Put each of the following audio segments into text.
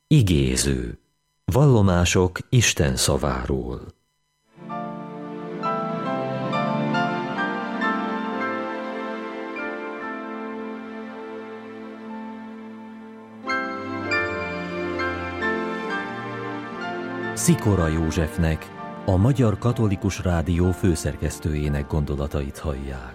Igéző. Vallomások Isten szaváról. Szikora Józsefnek, a Magyar Katolikus Rádió főszerkesztőjének gondolatait hallják.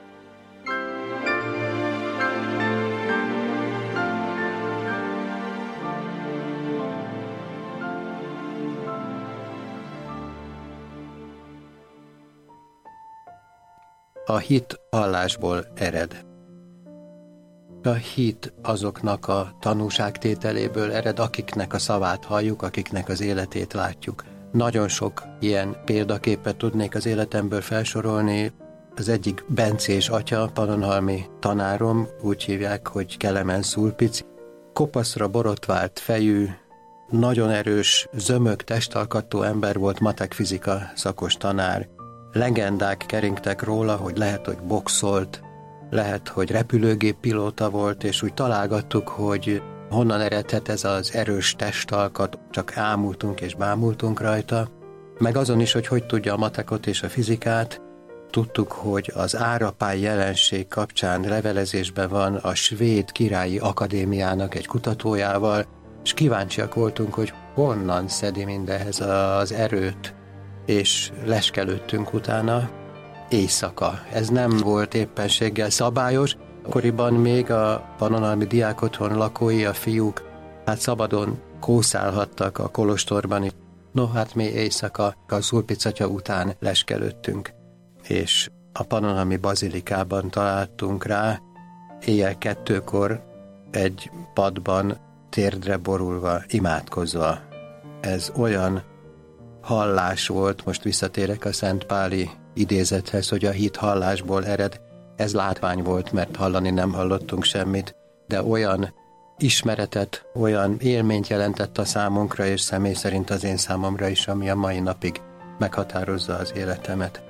A hit hallásból ered. A hit azoknak a tanúságtételéből ered, akiknek a szavát halljuk, akiknek az életét látjuk. Nagyon sok ilyen példaképet tudnék az életemből felsorolni. Az egyik Bencés atya, pannonhalmi tanárom, úgy hívják, hogy Kelemen Szulpici. Kopaszra borotvált fejű, nagyon erős, zömök testalkatú ember volt, matek fizika szakos tanár. Legendák keringtek róla, hogy lehet, hogy boxolt, lehet, hogy repülőgéppilóta volt, és úgy találgattuk, hogy honnan eredhet ez az erős testalkat, csak ámultunk és bámultunk rajta. Meg azon is, hogy tudja a matekot és a fizikát. Tudtuk, hogy az árapály jelenség kapcsán levelezésben van a Svéd Királyi Akadémiának egy kutatójával, és kíváncsiak voltunk, hogy honnan szedi mindehhez az erőt, és leskelődtünk utána éjszaka. Ez nem volt éppenséggel szabályos. Akkoriban még a pannonhalmi diákotthon lakói, a fiúk, hát szabadon kószálhattak a kolostorban. No, hát mi éjszaka a Szulpic atya után leskelődtünk, és a pannonhalmi bazilikában találtunk rá, éjjel 2-kor egy padban térdre borulva, imádkozva. Ez olyan hallás volt, most visszatérek a szentpáli idézethez, hogy a hit hallásból ered. Ez látvány volt, mert hallani nem hallottunk semmit, de olyan ismeretet, olyan élményt jelentett a számunkra, és személy szerint az én számomra is, ami a mai napig meghatározza az életemet.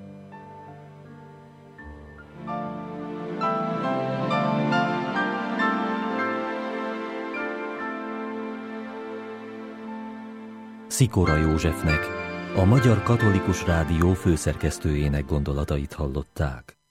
Szikora Józsefnek, a Magyar Katolikus Rádió főszerkesztőjének gondolatait hallották.